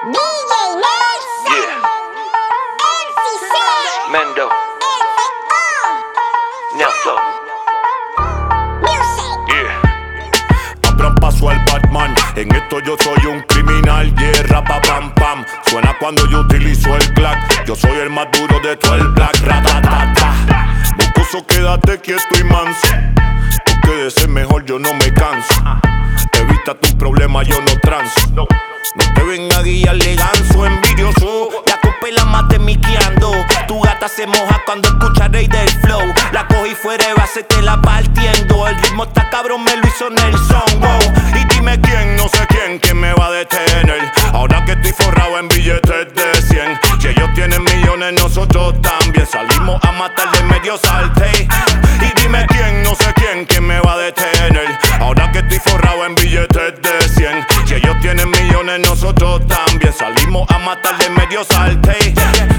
DJ Nelson. Yeah. MC Mendo. Nelson. Music. Yeah. Abran paso al Batman, en esto yo soy un criminal. Yeah, rapa pam pam, suena cuando yo utilizo el clack. Yo soy el más duro de todo el black, ratatata. Mocoso, quédate quieto y manso, porque de ser mejor yo no me canso. Evítate un problema, yo no transo. No te venga a guiarle ganso, envidioso. La copa y la mate miqueando. Tu gata se moja cuando escucha Rey del Flow. La cogí fuera de base, te la partiendo. El ritmo está cabrón, me lo hizo Nelson, wow. Y dime quién, no sé quién me va a detener. Ahora que estoy forrado en billetes de 100. Si ellos tienen millones, nosotros también. Salimos a matar de medio salte. Y dime quién, no sé quién me va a detener. Ahora que estoy forrado en billetes de 100. Si ellos tienen millones, nosotros también. Salimos a matar de medio salte.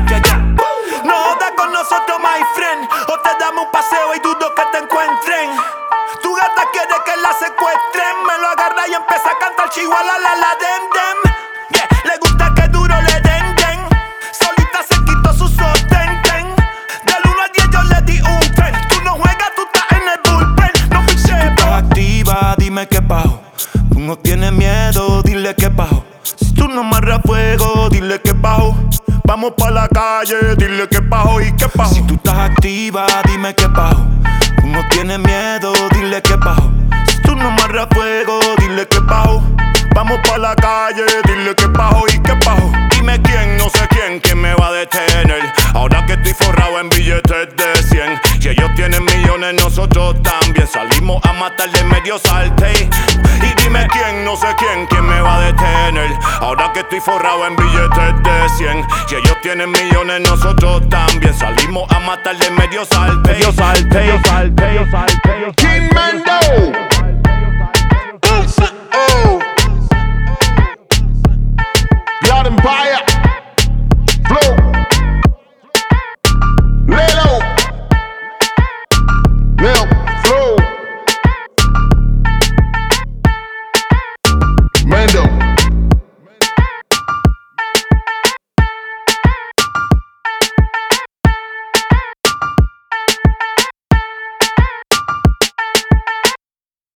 No jodas con nosotros, my friend. O te damos un paseo y dudo que te encuentren. Tu gata quiere que la secuestren. Me lo agarra y empieza a cantar chihuahua la dem dem. Yeah, le gusta que duro le den. Solita se quitó su sostén. Del 1 al 10 yo le di un tren. Tú no juegas, tú estás en el bullpen. No fiches, Si tú estás activa, dime qué pajo. Tú no tienes miedo, dile qué pajo. Si tú no amarras fuego, dile qué pajo. Vamos pa' la calle, dile qué pajo y qué pajo. Si tú estás activa, dime qué pajo. Tú no tienes miedo, dile qué pajo. Si tú no amarras fuego, dile qué pajo. Vamos pa' la calle, dile qué pajo y qué pajo. Dime quién, no sé quién me va a detener. Ahora que estoy forrado en billetes de 100. Si ellos tienen millones, nosotros también. Salimos a matar de medio salte. Y dime quién, no sé quién me va a detener. Ahora que estoy forrado en billetes de 100. Si ellos tienen millones, nosotros también. Salimos a matar de medio salte. Medio salte.